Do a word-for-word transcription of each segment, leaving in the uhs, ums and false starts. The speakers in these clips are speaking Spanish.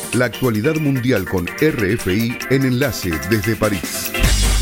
La actualidad mundial con R F I en Enlace desde París.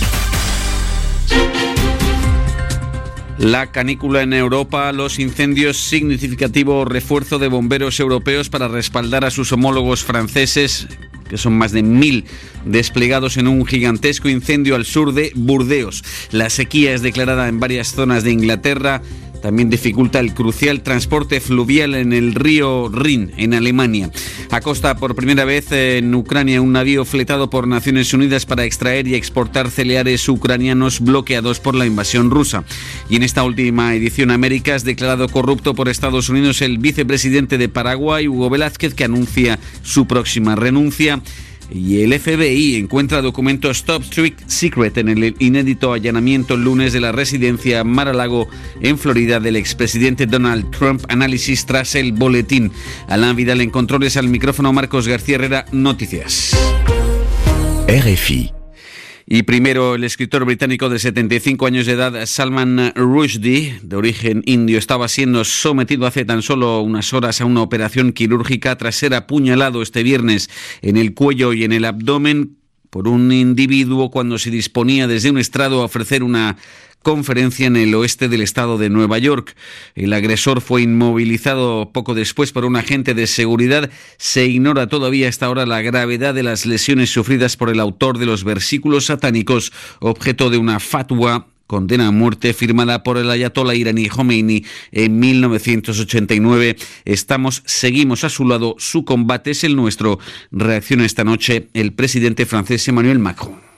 La canícula en Europa, los incendios, significativo refuerzo de bomberos europeos para respaldar a sus homólogos franceses, que son más de mil desplegados en un gigantesco incendio al sur de Burdeos. La sequía es declarada en varias zonas de Inglaterra. También dificulta el crucial transporte fluvial en el río Rin, en Alemania. Acosta por primera vez en Ucrania un navío fletado por Naciones Unidas para extraer y exportar cereales ucranianos bloqueados por la invasión rusa. Y en esta última edición, América es declarado corrupto por Estados Unidos el vicepresidente de Paraguay, Hugo Velázquez, que anuncia su próxima renuncia. Y el F B I encuentra documentos top secret en el inédito allanamiento el lunes de la residencia Mar-a-Lago en Florida del expresidente Donald Trump. Análisis tras el boletín. Alain Vidal en controles, al micrófono Marcos García Herrera, Noticias. R F I. Y primero, el escritor británico de setenta y cinco años de edad, Salman Rushdie, de origen indio, estaba siendo sometido hace tan solo unas horas a una operación quirúrgica tras ser apuñalado este viernes en el cuello y en el abdomen por un individuo cuando se disponía desde un estrado a ofrecer una conferencia en el oeste del estado de Nueva York. El agresor fue inmovilizado poco después por un agente de seguridad. Se ignora todavía hasta ahora la gravedad de las lesiones sufridas por el autor de los versículos satánicos, objeto de una fatwa, condena a muerte firmada por el ayatolá iraní Khomeini en mil novecientos ochenta y nueve. Estamos, seguimos a su lado, su combate es el nuestro. Reacciona esta noche el presidente francés Emmanuel Macron.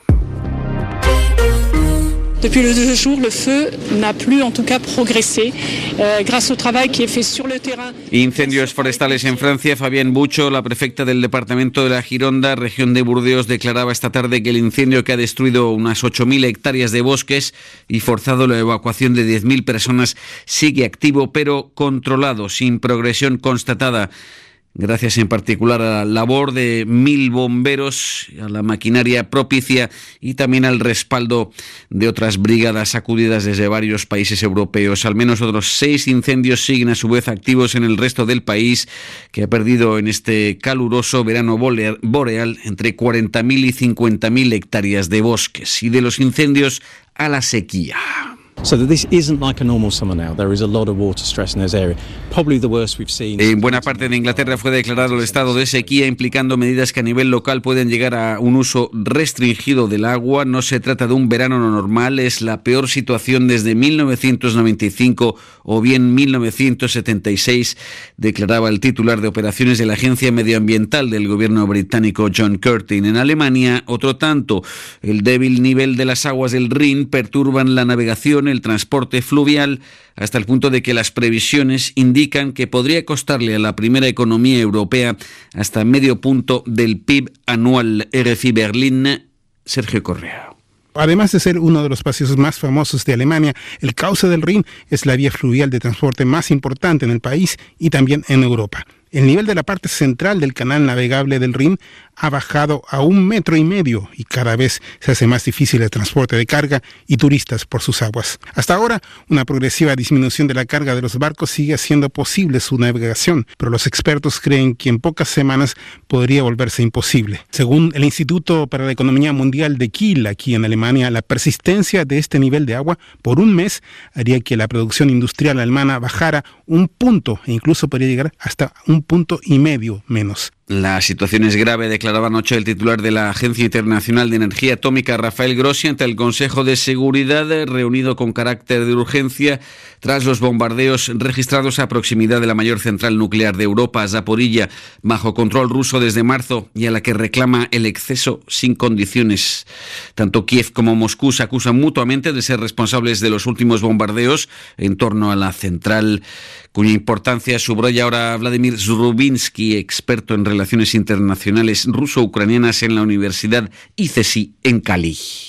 Depuis le deux jours, le feu n'a plus, en tout cas, progressé euh, grâce au travail qui est fait sur le terrain. Incendios forestales en Francia. Fabián Bucho, la prefecta del departamento de la Gironda, región de Burdeos, declaraba esta tarde que el incendio, que ha destruido unas ocho mil hectáreas de bosques y forzado la evacuación de diez mil personas, sigue activo pero controlado, sin progresión constatada. Gracias en particular a la labor de mil bomberos, a la maquinaria propicia y también al respaldo de otras brigadas acudidas desde varios países europeos. Al menos otros seis incendios siguen a su vez activos en el resto del país, que ha perdido en este caluroso verano boreal entre cuarenta mil y cincuenta mil hectáreas de bosques. Y de los incendios a la sequía. So that this isn't like a normal summer now. There is a lot of water stress in those areas. Probably the worst we've seen. En buena parte de Inglaterra fue declarado el estado de sequía, implicando medidas que a nivel local pueden llegar a un uso restringido del agua. No se trata de un verano normal, es la peor situación desde mil novecientos noventa y cinco o bien mil novecientos setenta y seis, declaraba el titular de operaciones de la Agencia Medioambiental del gobierno británico, John Curtin. En Alemania, otro tanto. El débil nivel de las aguas del Rin perturban la navegación, el transporte fluvial, hasta el punto de que las previsiones indican que podría costarle a la primera economía europea hasta medio punto del P I B anual. R F I Berlín, Sergio Correa. Además de ser uno de los paseos más famosos de Alemania, el cauce del Rin es la vía fluvial de transporte más importante en el país y también en Europa. El nivel de la parte central del canal navegable del Rin ha bajado a un metro y medio y cada vez se hace más difícil el transporte de carga y turistas por sus aguas. Hasta ahora, una progresiva disminución de la carga de los barcos sigue haciendo posible su navegación, pero los expertos creen que en pocas semanas podría volverse imposible. Según el Instituto para la Economía Mundial de Kiel, aquí en Alemania, la persistencia de este nivel de agua por un mes haría que la producción industrial alemana bajara un punto e incluso podría llegar hasta un punto y medio menos. La situación es grave, declaraba anoche el titular de la Agencia Internacional de Energía Atómica, Rafael Grossi, ante el Consejo de Seguridad reunido con carácter de urgencia tras los bombardeos registrados a proximidad de la mayor central nuclear de Europa, Zaporilla, bajo control ruso desde marzo, y a la que reclama el acceso sin condiciones. Tanto Kiev como Moscú se acusan mutuamente de ser responsables de los últimos bombardeos en torno a la central, cuya importancia subraya ahora Vladimir Zrubinsky, experto en relaciones internacionales ruso-ucranianas en la Universidad I C E S I en Cali.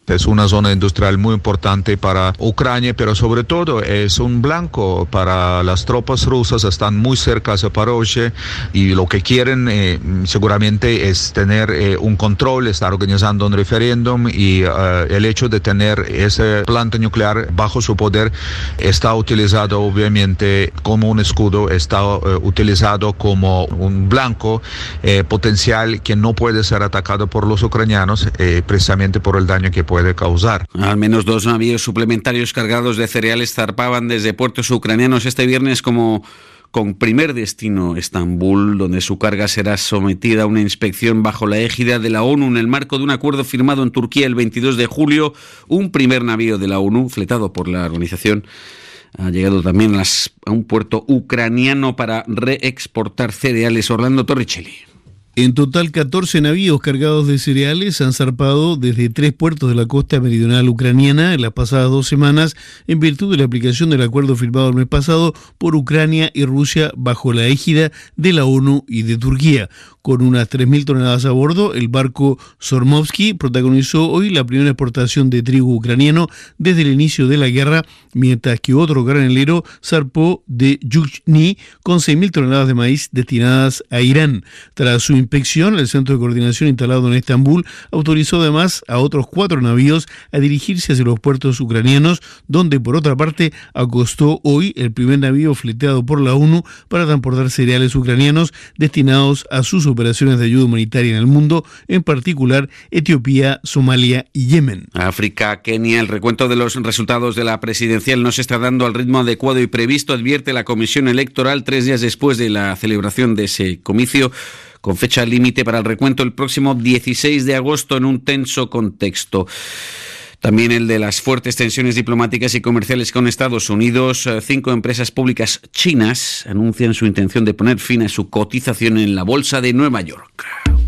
Es una zona industrial muy importante para Ucrania, pero sobre todo es un blanco para las tropas rusas. Están muy cerca de Zaporozhye y lo que quieren eh, seguramente es tener eh, un control, estar organizando un referéndum y uh, el hecho de tener ese planta nuclear bajo su poder está utilizado obviamente como un escudo, está uh, utilizado como un blanco eh, potencial que no puede ser atacado por los ucranianos eh, precisamente por el daño que puede causar. Al menos dos navíos suplementarios cargados de cereales zarpaban desde puertos ucranianos este viernes como con primer destino Estambul, donde su carga será sometida a una inspección bajo la égida de la ONU en el marco de un acuerdo firmado en Turquía el veintidós de julio. Un primer navío de la ONU, fletado por la organización, ha llegado también a, las, a un puerto ucraniano para reexportar cereales. Orlando Torricelli. En total, catorce navíos cargados de cereales han zarpado desde tres puertos de la costa meridional ucraniana en las pasadas dos semanas en virtud de la aplicación del acuerdo firmado el mes pasado por Ucrania y Rusia bajo la égida de la ONU y de Turquía. Con unas tres mil toneladas a bordo, el barco Sormovsky protagonizó hoy la primera exportación de trigo ucraniano desde el inicio de la guerra, mientras que otro granelero zarpó de Yuzhny con seis mil toneladas de maíz destinadas a Irán. Tras su inspección, el centro de coordinación instalado en Estambul autorizó además a otros cuatro navíos a dirigirse hacia los puertos ucranianos, donde por otra parte acostó hoy el primer navío fleteado por la ONU para transportar cereales ucranianos destinados a sus operaciones de ayuda humanitaria en el mundo, en particular Etiopía, Somalia y Yemen. África, Kenia, el recuento de los resultados de la presidencial no se está dando al ritmo adecuado y previsto, advierte la Comisión Electoral tres días después de la celebración de ese comicio, con fecha límite para el recuento el próximo dieciséis de agosto en un tenso contexto. También el de las fuertes tensiones diplomáticas y comerciales con Estados Unidos. Cinco empresas públicas chinas anuncian su intención de poner fin a su cotización en la Bolsa de Nueva York.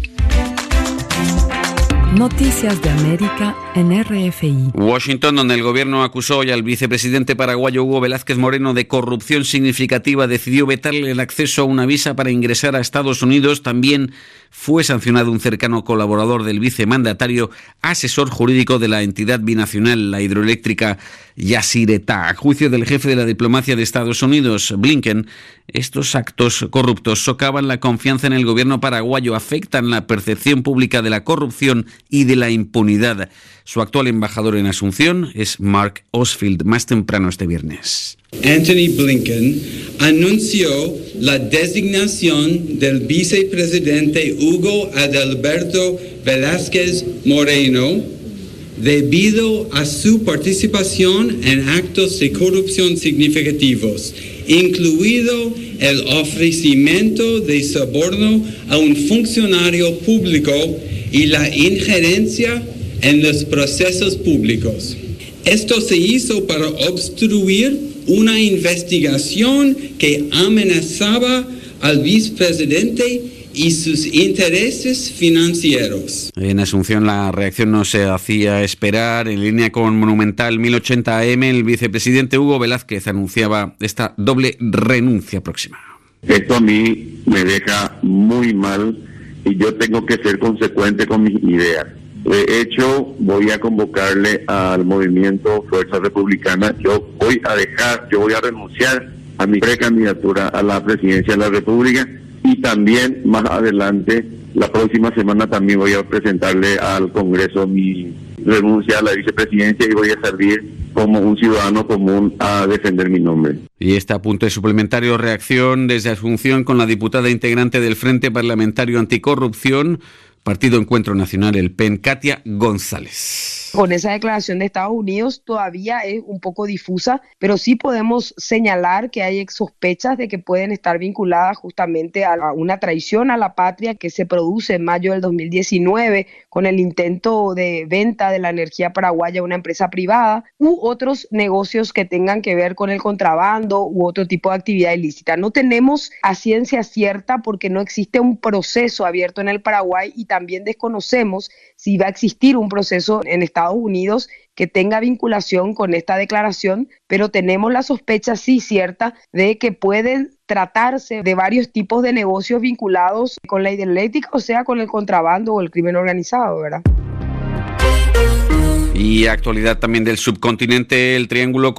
Noticias de América en R F I. Washington, donde el gobierno acusó hoy al vicepresidente paraguayo Hugo Velázquez Moreno de corrupción significativa, decidió vetarle el acceso a una visa para ingresar a Estados Unidos. También fue sancionado un cercano colaborador del vicemandatario, asesor jurídico de la entidad binacional, la hidroeléctrica Yacyretá. A juicio del jefe de la diplomacia de Estados Unidos, Blinken, estos actos corruptos socavan la confianza en el gobierno paraguayo, afectan la percepción pública de la corrupción y de la impunidad. Su actual embajador en Asunción es Mark Osfield, más temprano este viernes. Antony Blinken anunció la designación del vicepresidente Hugo Adalberto Velázquez Moreno debido a su participación en actos de corrupción significativos, incluido el ofrecimiento de soborno a un funcionario público y la injerencia en los procesos públicos. Esto se hizo para obstruir una investigación que amenazaba al vicepresidente y sus intereses financieros. En Asunción la reacción no se hacía esperar. En línea con Monumental mil ochenta A M, el vicepresidente Hugo Velázquez anunciaba esta doble renuncia próxima. Esto a mí me deja muy mal y yo tengo que ser consecuente con mis ideas. De hecho, voy a convocarle al movimiento Fuerza Republicana. Yo voy a dejar, yo voy a renunciar a mi precandidatura a la presidencia de la República y también más adelante, la próxima semana también voy a presentarle al Congreso mi renuncia a la vicepresidencia y voy a salir como un ciudadano común a defender mi nombre. Y este apunte suplementario, reacción desde Asunción con la diputada integrante del Frente Parlamentario Anticorrupción, Partido Encuentro Nacional, el P E N, Katia González. Con esa declaración de Estados Unidos todavía es un poco difusa, pero sí podemos señalar que hay sospechas de que pueden estar vinculadas justamente a una traición a la patria que se produce en mayo del dos mil diecinueve con el intento de venta de la energía paraguaya a una empresa privada u otros negocios que tengan que ver con el contrabando u otro tipo de actividad ilícita. No tenemos a ciencia cierta porque no existe un proceso abierto en el Paraguay y también desconocemos si va a existir un proceso en Estados Unidos que tenga vinculación con esta declaración, pero tenemos la sospecha sí cierta de que pueden tratarse de varios tipos de negocios vinculados con la hidroeléctrica, o sea, con el contrabando o el crimen organizado, ¿verdad? Y actualidad también del subcontinente, el triángulo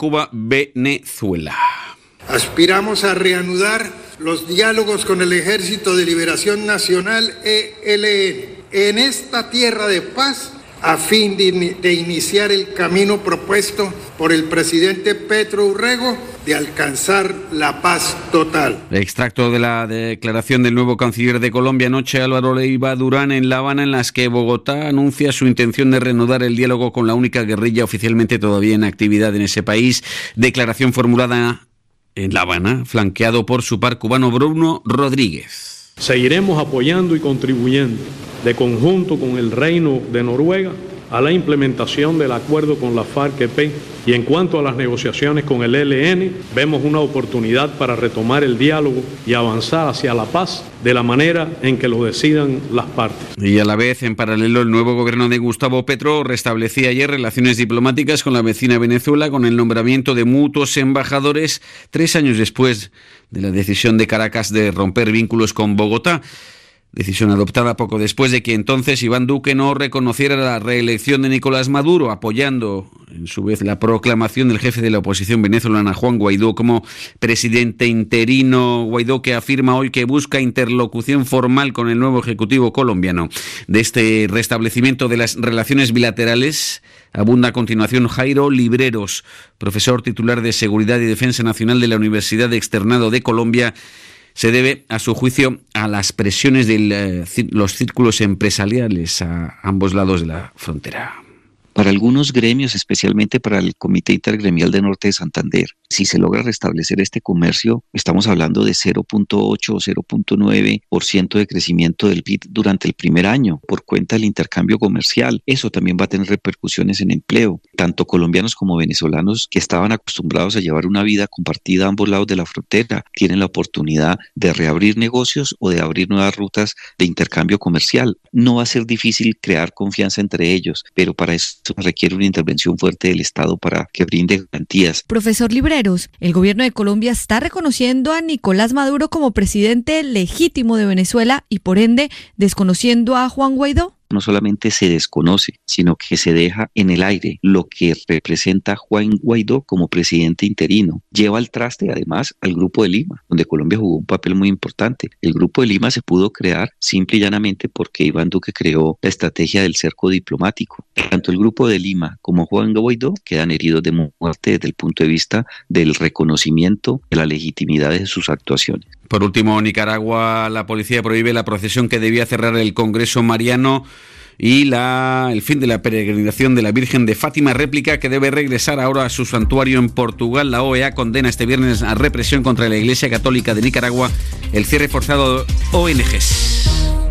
Colombia-Cuba-Venezuela. Aspiramos a reanudar los diálogos con el Ejército de Liberación Nacional E L N en esta tierra de paz a fin de, de iniciar el camino propuesto por el presidente Petro Urrego de alcanzar la paz total. Extracto de la declaración del nuevo canciller de Colombia anoche, Álvaro Leiva Durán, en La Habana, en las que Bogotá anuncia su intención de reanudar el diálogo con la única guerrilla oficialmente todavía en actividad en ese país. Declaración formulada en La Habana, flanqueado por su par cubano Bruno Rodríguez. Seguiremos apoyando y contribuyendo de conjunto con el Reino de Noruega a la implementación del acuerdo con la FARC-E P. Y en cuanto a las negociaciones con el E L N, vemos una oportunidad para retomar el diálogo y avanzar hacia la paz de la manera en que lo decidan las partes. Y a la vez, en paralelo, el nuevo gobierno de Gustavo Petro restablecía ayer relaciones diplomáticas con la vecina Venezuela con el nombramiento de mutuos embajadores tres años después de la decisión de Caracas de romper vínculos con Bogotá. Decisión adoptada poco después de que entonces Iván Duque no reconociera la reelección de Nicolás Maduro, apoyando en su vez la proclamación del jefe de la oposición venezolana, Juan Guaidó, como presidente interino. Guaidó, que afirma hoy que busca interlocución formal con el nuevo ejecutivo colombiano. De este restablecimiento de las relaciones bilaterales abunda a continuación Jairo Libreros, profesor titular de Seguridad y Defensa Nacional de la Universidad Externado de Colombia. Se debe, a su juicio, a las presiones de eh, los círculos empresariales a ambos lados de la frontera. Para algunos gremios, especialmente para el Comité Intergremial de Norte de Santander, si se logra restablecer este comercio, estamos hablando de cero punto ocho o cero punto nueve por ciento de crecimiento del P I B durante el primer año por cuenta del intercambio comercial. Eso también va a tener repercusiones en empleo. Tanto colombianos como venezolanos que estaban acostumbrados a llevar una vida compartida a ambos lados de la frontera tienen la oportunidad de reabrir negocios o de abrir nuevas rutas de intercambio comercial. No va a ser difícil crear confianza entre ellos, pero para eso requiere una intervención fuerte del Estado para que brinde garantías. Profesor Libreros, el gobierno de Colombia está reconociendo a Nicolás Maduro como presidente legítimo de Venezuela y por ende desconociendo a Juan Guaidó. No solamente se desconoce, sino que se deja en el aire lo que representa Juan Guaidó como presidente interino. Lleva al traste, además, al Grupo de Lima, donde Colombia jugó un papel muy importante. El Grupo de Lima se pudo crear simple y llanamente porque Iván Duque creó la estrategia del cerco diplomático. Tanto el Grupo de Lima como Juan Guaidó quedan heridos de muerte desde el punto de vista del reconocimiento de la legitimidad de sus actuaciones. Por último, Nicaragua, la policía prohíbe la procesión que debía cerrar el Congreso Mariano y la, el fin de la peregrinación de la Virgen de Fátima, réplica que debe regresar ahora a su santuario en Portugal. La O E A condena este viernes a represión contra la Iglesia Católica de Nicaragua, el cierre forzado de O N Ges.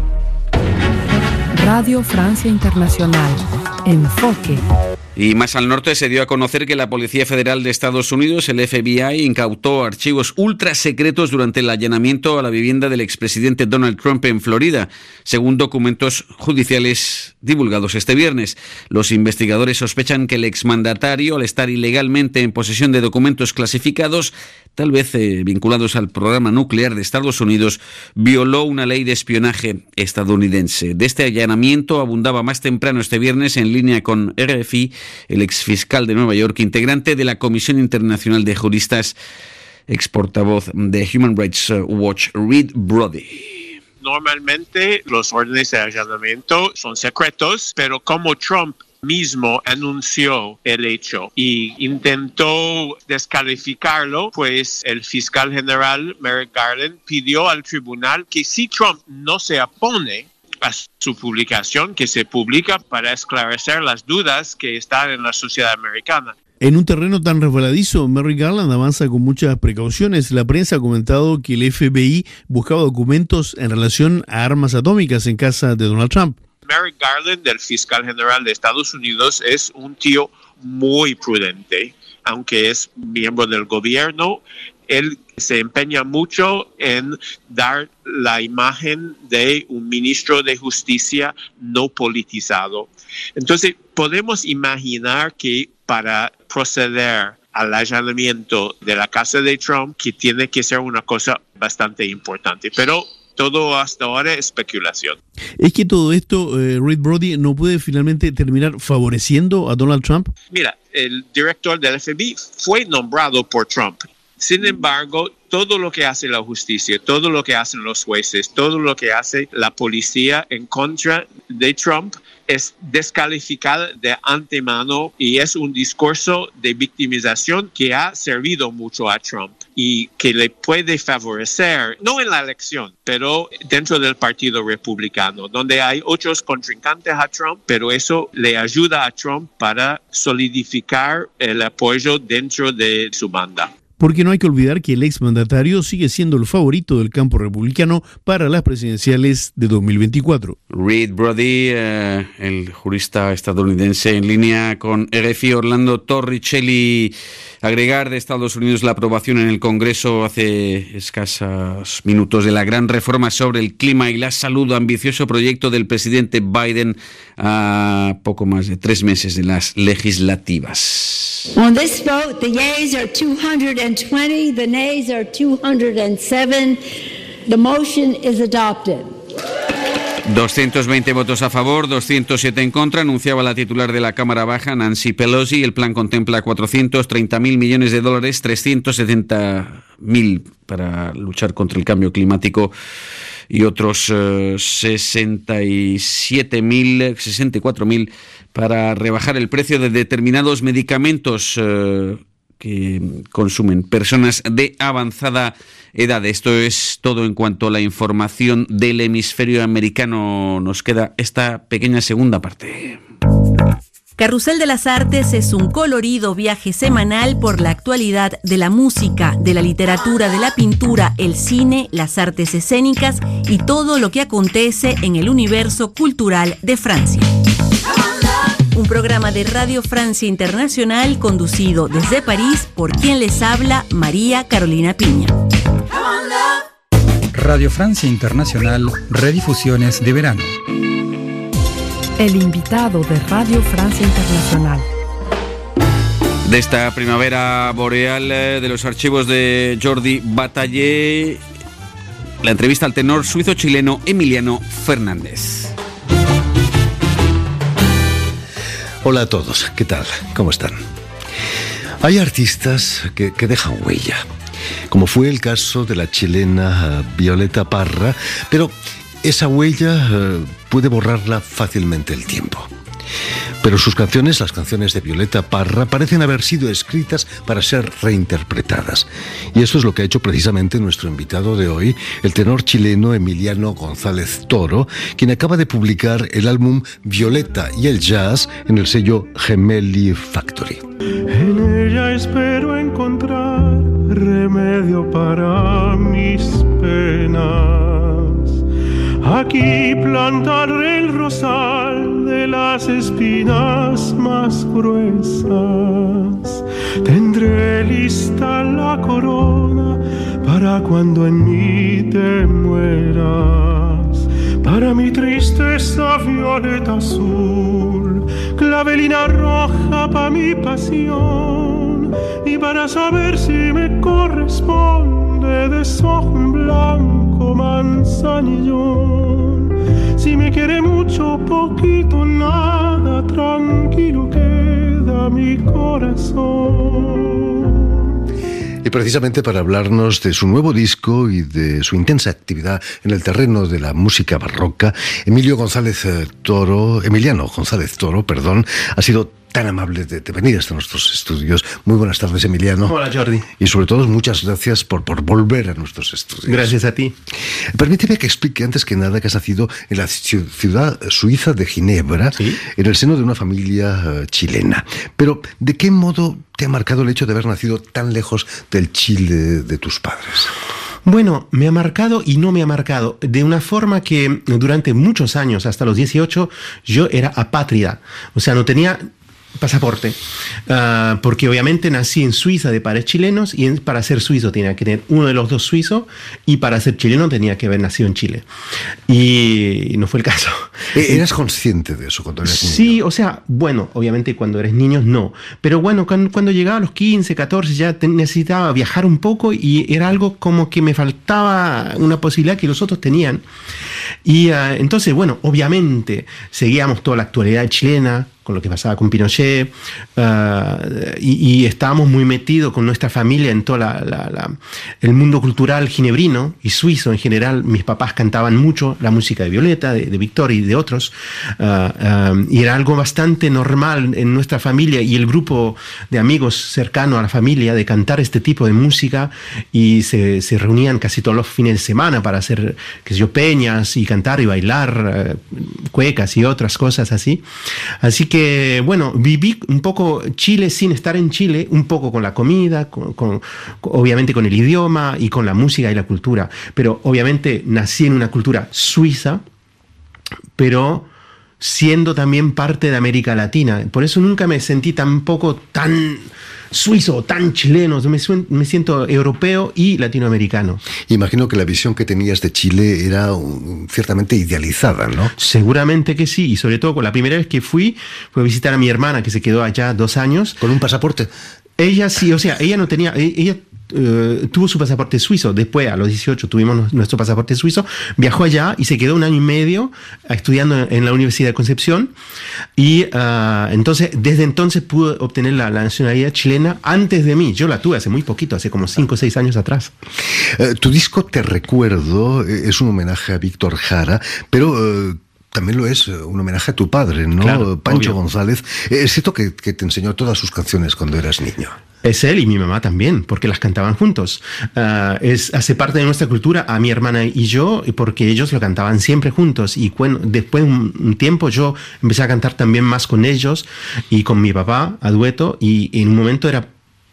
Radio Francia Internacional. Enfoque. Y más al norte se dio a conocer que la Policía Federal de Estados Unidos, el F B I, incautó archivos ultra secretos durante el allanamiento a la vivienda del expresidente Donald Trump en Florida, según documentos judiciales divulgados este viernes. Los investigadores sospechan que el exmandatario, al estar ilegalmente en posesión de documentos clasificados, tal vez eh, vinculados al programa nuclear de Estados Unidos, violó una ley de espionaje estadounidense. De este allanamiento abundaba más temprano este viernes, en línea con R F I, el exfiscal de Nueva York, integrante de la Comisión Internacional de Juristas, ex portavoz de Human Rights Watch, Reed Brody. Normalmente los órdenes de allanamiento son secretos, pero como Trump mismo anunció el hecho y intentó descalificarlo, pues el fiscal general Merrick Garland pidió al tribunal que si Trump no se opone a su publicación, que se publica para esclarecer las dudas que están en la sociedad americana. En un terreno tan resbaladizo, Merrick Garland avanza con muchas precauciones. La prensa ha comentado que el F B I buscaba documentos en relación a armas atómicas en casa de Donald Trump. Merrick Garland, el fiscal general de Estados Unidos, es un tío muy prudente, aunque es miembro del gobierno. Él se empeña mucho en dar la imagen de un ministro de justicia no politizado. Entonces, podemos imaginar que para proceder al allanamiento de la casa de Trump, que tiene que ser una cosa bastante importante. Pero todo hasta ahora es especulación. ¿Es que todo esto, eh, Reed Brody, no puede finalmente terminar favoreciendo a Donald Trump? Mira, el director del F B I fue nombrado por Trump. Sin embargo, todo lo que hace la justicia, todo lo que hacen los jueces, todo lo que hace la policía en contra de Trump es descalificada de antemano y es un discurso de victimización que ha servido mucho a Trump y que le puede favorecer, no en la elección, pero dentro del Partido Republicano, donde hay otros contrincantes a Trump, pero eso le ayuda a Trump para solidificar el apoyo dentro de su banda. Porque no hay que olvidar que el exmandatario sigue siendo el favorito del campo republicano para las presidenciales de dos mil veinticuatro. Reed Brody, eh, el jurista estadounidense, en línea con R F I. Orlando Torricelli. Agregar de Estados Unidos la aprobación en el Congreso hace escasos minutos de la gran reforma sobre el clima y la salud, ambicioso proyecto del presidente Biden a poco más de tres meses de las legislativas. On this vote, the yeas are two hundred twenty, the nays are two hundred seven. The motion is adopted. doscientos veinte votos a favor, doscientos siete en contra, anunciaba la titular de la Cámara Baja, Nancy Pelosi. El plan contempla cuatrocientos treinta mil millones de dólares, trescientos setenta mil para luchar contra el cambio climático y otros eh, sesenta y siete mil, sesenta y cuatro mil para rebajar el precio de determinados medicamentos eh, que consumen personas de avanzada edad. Esto es todo en cuanto a la información del hemisferio americano. Nos queda esta pequeña segunda parte. Carrusel de las Artes es un colorido viaje semanal por la actualidad de la música, de la literatura, de la pintura, el cine, las artes escénicas y todo lo que acontece en el universo cultural de Francia. Un programa de Radio Francia Internacional conducido desde París por quien les habla, María Carolina Piña. Radio Francia Internacional, redifusiones de verano. El invitado de Radio Francia Internacional. De esta primavera boreal de los archivos de Jordi Bataller, la entrevista al tenor suizo-chileno Emiliano Fernández. Hola a todos, ¿qué tal? ¿Cómo están? Hay artistas que, que dejan huella, como fue el caso de la chilena Violeta Parra, pero esa huella uh, puede borrarla fácilmente el tiempo. Pero sus canciones, las canciones de Violeta Parra, parecen haber sido escritas para ser reinterpretadas. Y eso es lo que ha hecho precisamente nuestro invitado de hoy, el tenor chileno Emiliano González Toro, quien acaba de publicar el álbum Violeta y el Jazz en el sello Gemelli Factory. En ella espero encontrar remedio para mis penas. Aquí plantaré el rosal de las espinas más gruesas. Tendré lista la corona para cuando en mí te mueras. Para mi tristeza violeta azul, clavelina roja para mi pasión. Y para saber si me corresponde desojo en blanco manzanillón. Si me quiere mucho, poquito, nada, tranquilo queda mi corazón. Y precisamente para hablarnos de su nuevo disco y de su intensa actividad en el terreno de la música barroca, Emilio González Toro, Emiliano González Toro, perdón, ha sido tan amable de, de venir hasta nuestros estudios. Muy buenas tardes, Emiliano. Hola, Jordi. Y sobre todo, muchas gracias por, por volver a nuestros estudios. Gracias a ti. Permíteme que explique antes que nada que has nacido en la ciudad suiza de Ginebra, ¿sí?, en el seno de una familia uh, chilena. Pero, ¿de qué modo te ha marcado el hecho de haber nacido tan lejos del Chile de tus padres? Bueno, me ha marcado y no me ha marcado, de una forma que durante muchos años, hasta los dieciocho, yo era apátrida. O sea, no tenía pasaporte, uh, porque obviamente nací en Suiza de padres chilenos y en, para ser suizo tenía que tener uno de los dos suizos y para ser chileno tenía que haber nacido en Chile. Y no fue el caso. ¿Eras consciente de eso cuando eras niño? Sí, o sea, bueno, obviamente cuando eres niño no, pero bueno, cuando, cuando llegaba a los quince, catorce ya te, necesitaba viajar un poco y era algo como que me faltaba una posibilidad que los otros tenían. Y uh, entonces, bueno, obviamente seguíamos toda la actualidad chilena, con lo que pasaba con Pinochet, uh, y, y estábamos muy metidos con nuestra familia en todo la, la, la, el mundo cultural ginebrino y suizo en general. Mis papás cantaban mucho la música de Violeta, de, de Víctor y de otros, uh, uh, y era algo bastante normal en nuestra familia y el grupo de amigos cercano a la familia de cantar este tipo de música, y se, se reunían casi todos los fines de semana para hacer, qué sé yo, peñas y cantar y bailar uh, cuecas y otras cosas así. Así que, bueno, viví un poco Chile sin estar en Chile, un poco con la comida, con, con, obviamente con el idioma y con la música y la cultura. Pero obviamente nací en una cultura suiza, pero siendo también parte de América Latina. Por eso nunca me sentí tampoco tan suizo, tan chileno. Me, me siento europeo y latinoamericano. Imagino que la visión que tenías de Chile era um, ciertamente idealizada, ¿no? Seguramente que sí, y sobre todo con la primera vez que fui, fue a visitar a mi hermana, que se quedó allá dos años. ¿Con un pasaporte? Ella sí, o sea, ella no tenía... Ella Uh, tuvo su pasaporte suizo. Después, a los dieciocho, tuvimos nuestro pasaporte suizo. Viajó allá y se quedó un año y medio estudiando en la Universidad de Concepción. Y uh, entonces, desde entonces pudo obtener la, la nacionalidad chilena antes de mí. Yo la tuve hace muy poquito, hace como cinco o seis años atrás. Uh, tu disco Te Recuerdo es un homenaje a Víctor Jara, pero... Uh, también lo es un homenaje a tu padre, ¿no? Claro, Pancho obvio. González. Es cierto que, que te enseñó todas sus canciones cuando eras niño. Es él y mi mamá también, porque las cantaban juntos. Uh, es, hace parte de nuestra cultura, a mi hermana y yo, porque ellos lo cantaban siempre juntos. Y bueno, después de un, un tiempo yo empecé a cantar también más con ellos y con mi papá a dueto. Y en un momento era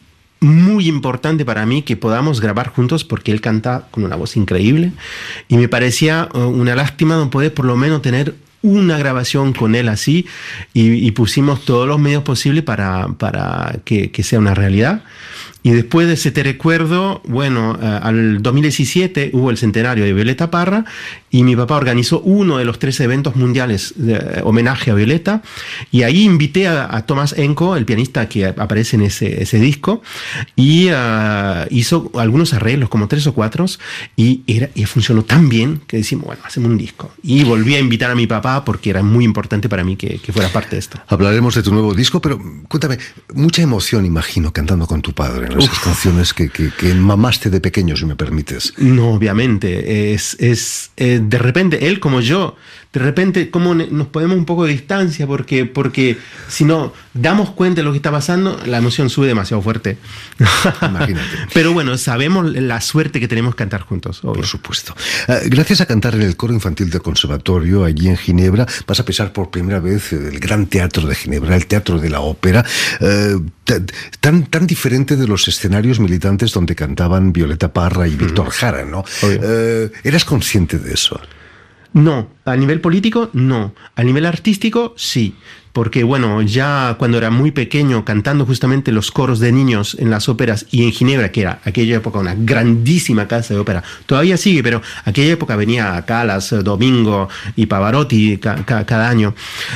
muy importante para mí que podamos grabar juntos, porque él canta con una voz increíble. Y me parecía uh, una lástima no poder por lo menos tener una grabación con él así, y, y pusimos todos los medios posibles para, para que, que sea una realidad. Y después de ese Te Recuerdo, bueno, uh, al dos mil diecisiete hubo el centenario de Violeta Parra y mi papá organizó uno de los tres eventos mundiales de uh, homenaje a Violeta, y ahí invité a, a Tomás Enco, el pianista que aparece en ese, ese disco, y uh, hizo algunos arreglos, como tres o cuatro, y, era, y funcionó tan bien que decimos, bueno, hacemos un disco. Y volví a invitar a mi papá porque era muy importante para mí que, que fuera parte de esto. Hablaremos de tu nuevo disco, pero cuéntame, mucha emoción imagino cantando con tu padre, ¿no? Esas Uf. canciones que, que, que mamaste de pequeño, si me permites. No, obviamente, es, es eh, de repente, él como yo, de repente como nos ponemos un poco de distancia, porque, porque si no damos cuenta de lo que está pasando, la emoción sube demasiado fuerte. Imagínate. Pero bueno, sabemos la suerte que tenemos cantar juntos, obvio. Por supuesto. Uh, gracias a cantar en el coro infantil del Conservatorio, allí en Ginebra, vas a pisar por primera vez el Gran Teatro de Ginebra, el Teatro de la Ópera, uh, tan, tan diferente de los escenarios militantes donde cantaban Violeta Parra y Víctor Jara, ¿no? Uh, ¿Eras consciente de eso? No, a nivel político no, a nivel artístico sí, porque bueno, ya cuando era muy pequeño cantando justamente los coros de niños en las óperas y en Ginebra, que era aquella época una grandísima casa de ópera, todavía sigue, pero aquella época venía a Calas, Domingo y Pavarotti ca ca cada año,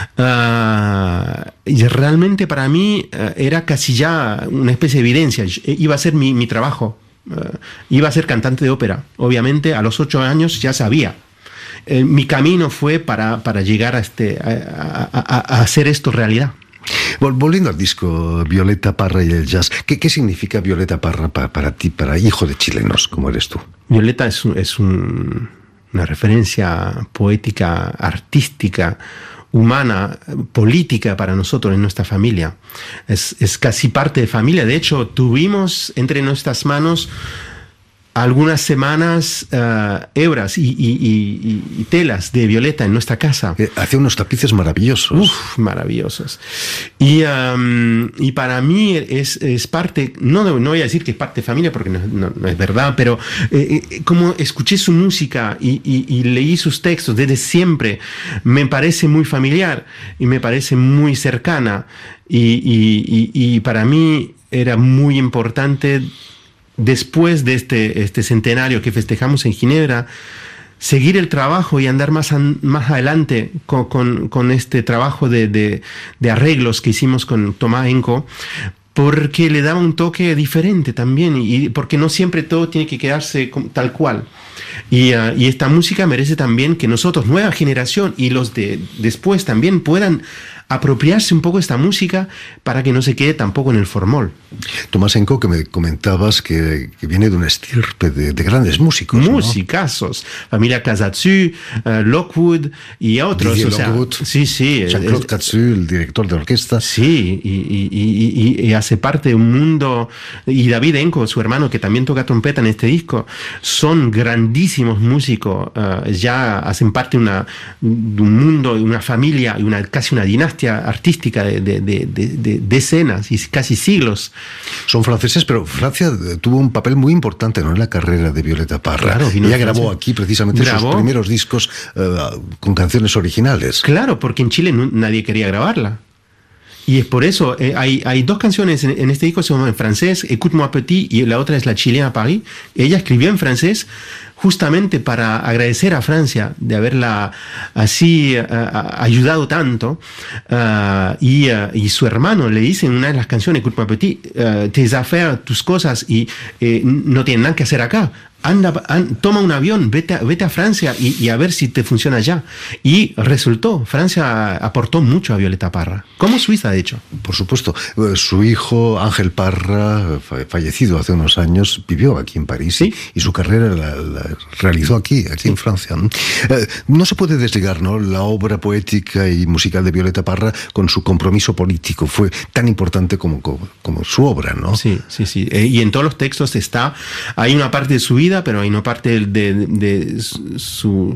uh, y realmente para mí uh, era casi ya una especie de evidencia, iba a ser mi, mi trabajo, uh, iba a ser cantante de ópera, obviamente a los ocho años ya sabía. Eh, mi camino fue para, para llegar a, este, a, a, a hacer esto realidad. Volviendo al disco Violeta Parra y el jazz, ¿qué, qué significa Violeta Parra para, para ti, para hijo de chilenos como eres tú? Violeta es, es un, una referencia poética, artística, humana, política para nosotros en nuestra familia. Es, es casi parte de familia. De hecho, tuvimos entre nuestras manos algunas semanas uh, hebras y, y, y, y telas de violeta en nuestra casa. Eh, hacía unos tapices maravillosos. Uf, maravillosos. Y, um, y para mí es, es parte, no, no voy a decir que es parte de familia porque no, no, no es verdad, pero eh, eh, como escuché su música y, y, y leí sus textos desde siempre, me parece muy familiar y me parece muy cercana. Y, y, y, y para mí era muy importante, después de este, este centenario que festejamos en Ginebra, seguir el trabajo y andar más, an, más adelante con, con, con este trabajo de, de, de arreglos que hicimos con Tomás Enco, porque le daba un toque diferente también y porque no siempre todo tiene que quedarse tal cual. Y, uh, y esta música merece también que nosotros, nueva generación y los de después también puedan apropiarse un poco de esta música para que no se quede tampoco en el formol. Tomás Enco, que me comentabas que, que viene de una estirpe de, de grandes músicos, musicazos, ¿no? Familia Casatsu, uh, Lockwood y otros. Didier o sea, Lockwood, sí, sí. Jean-Claude Katsu, el director de orquesta. Sí, y, y, y, y hace parte de un mundo. Y David Enco, su hermano, que también toca trompeta en este disco, son grandísimos músicos. Uh, ya hacen parte de, una, de un mundo, de una familia y una, casi una dinastía artística de, de, de, de decenas y casi siglos. Son franceses, pero Francia tuvo un papel muy importante, ¿no?, en la carrera de Violeta Parra. Claro, ella grabó aquí precisamente ¿Grabó? sus primeros discos uh, con canciones originales. Claro, porque en Chile no, nadie quería grabarla. Y es por eso, eh, hay, hay dos canciones en, en este disco, se llaman en francés, Écoute-moi petit, y la otra es La Chilena a Paris. Ella escribió en francés justamente para agradecer a Francia de haberla así uh, ayudado tanto. Uh, y, uh, y su hermano le dice en una de las canciones, Écoute-moi petit, uh, tes affaires, tus cosas, y eh, no tienen nada que hacer acá. Anda, and, toma un avión, vete a, vete a Francia y, y a ver si te funciona allá. Y resultó, Francia aportó mucho a Violeta Parra, como Suiza de hecho. Por supuesto, su hijo Ángel Parra, fallecido hace unos años, vivió aquí en París. ¿Sí? Y su carrera la, la realizó aquí, aquí sí. en Francia. Eh, no se puede desligar, ¿no?, la obra poética y musical de Violeta Parra con su compromiso político. Fue tan importante como, como, como su obra, ¿no? Sí, sí, sí. Eh, y en todos los textos está, hay una parte de su vida, pero hay una parte de, de, de su,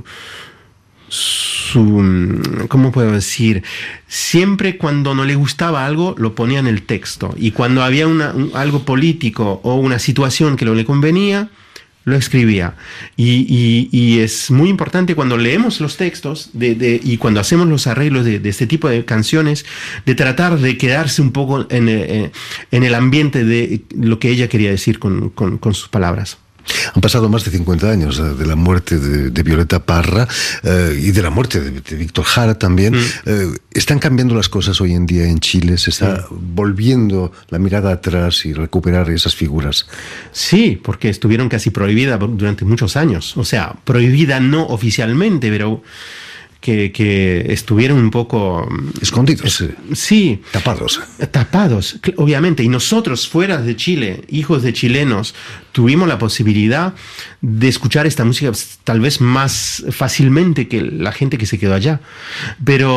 su, ¿cómo puedo decir? Siempre cuando no le gustaba algo, lo ponía en el texto. Y cuando había una, un, algo político o una situación que no le convenía, lo escribía. Y, y, y es muy importante cuando leemos los textos de, de, y cuando hacemos los arreglos de, de este tipo de canciones, de tratar de quedarse un poco en, en, en el ambiente de lo que ella quería decir con, con, con sus palabras. Han pasado más de cincuenta años de la muerte de, de Violeta Parra eh, y de la muerte de, de Víctor Jara también. Mm. Eh, ¿Están cambiando las cosas hoy en día en Chile? ¿Se está mm. volviendo la mirada atrás y recuperar esas figuras? Sí, porque estuvieron casi prohibidas durante muchos años. O sea, prohibida no oficialmente, pero que, que estuvieron un poco escondidos. Es, sí. Tapados. Tapados, obviamente. Y nosotros, fuera de Chile, hijos de chilenos, tuvimos la posibilidad de escuchar esta música tal vez más fácilmente que la gente que se quedó allá. Pero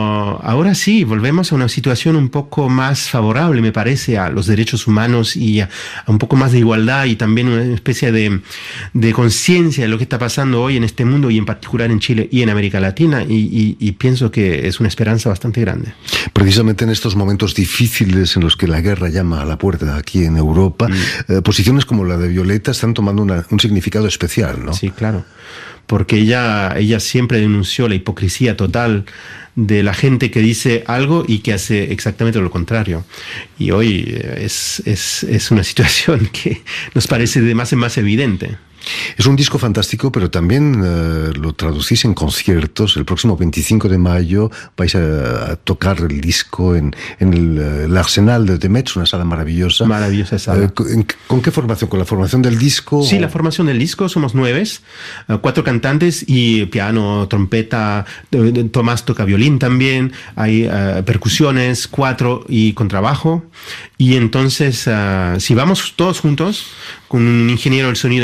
ahora sí, volvemos a una situación un poco más favorable, me parece, a los derechos humanos y a, a un poco más de igualdad y también una especie de, de conciencia de lo que está pasando hoy en este mundo y en particular en Chile y en América Latina. Y, y, y pienso que es una esperanza bastante grande. Precisamente en estos momentos difíciles en los que la guerra llama a la puerta aquí en Europa, mm. eh, posiciones como la de Violeta están tomando una, un significado especial, ¿no? Sí, claro, porque ella, ella siempre denunció la hipocresía total de la gente que dice algo y que hace exactamente lo contrario. Y hoy es, es, es una situación que nos parece de más en más evidente. Es un disco fantástico, pero también uh, lo traducís en conciertos. El próximo veinticinco de mayo vais a, a tocar el disco en, en el, el Arsenal de Metz, una sala maravillosa. Maravillosa sala. Uh, ¿con, ¿Con qué formación? ¿Con la formación del disco? Sí, o... la formación del disco, somos nueve, uh, cuatro cantantes y piano, trompeta, Tomás toca violín también, hay uh, percusiones, cuatro y contrabajo. Y entonces, uh, si vamos todos juntos, con un ingeniero del sonido increíble,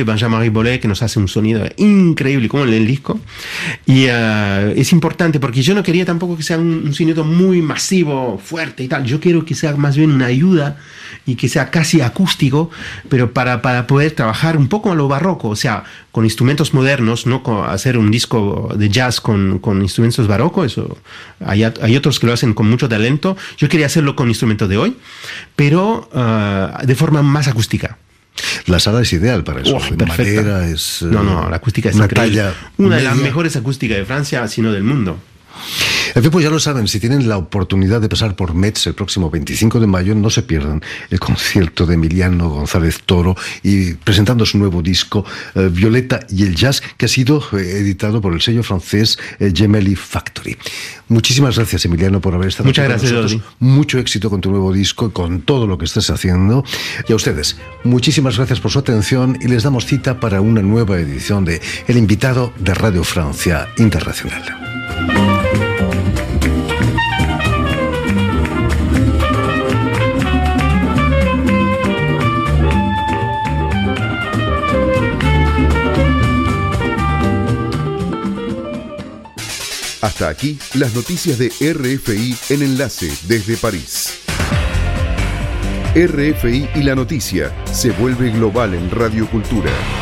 increíble, Benjamin Ribollet, que nos hace un sonido increíble, como en el disco. Y uh, es importante porque yo no quería tampoco que sea un, un sonido muy masivo, fuerte y tal. Yo quiero que sea más bien una ayuda y que sea casi acústico, pero para, para poder trabajar un poco a lo barroco, o sea, con instrumentos modernos, no con hacer un disco de jazz con, con instrumentos barrocos. Eso, hay, hay otros que lo hacen con mucho talento. Yo quería hacerlo con instrumentos de hoy, pero uh, de forma más acústica. La sala es ideal para eso. Oh, en madera es... No, no, la acústica es una increíble. Talla una media. de las mejores acústicas de Francia, sino del mundo. En fin, pues ya lo saben, si tienen la oportunidad de pasar por Metz el próximo veinticinco de mayo, no se pierdan el concierto de Emiliano González Toro y presentando su nuevo disco, eh, Violeta y el Jazz, que ha sido eh, editado por el sello francés eh, Gemelli Factory. Muchísimas gracias, Emiliano, por haber estado Muchas aquí gracias, con nosotros. Dodi. Mucho éxito con tu nuevo disco y con todo lo que estás haciendo. Y a ustedes, muchísimas gracias por su atención y les damos cita para una nueva edición de El Invitado de Radio Francia Internacional. Hasta aquí las noticias de R F I en Enlace desde París. R F I y la noticia se vuelve global en Radio Cultura.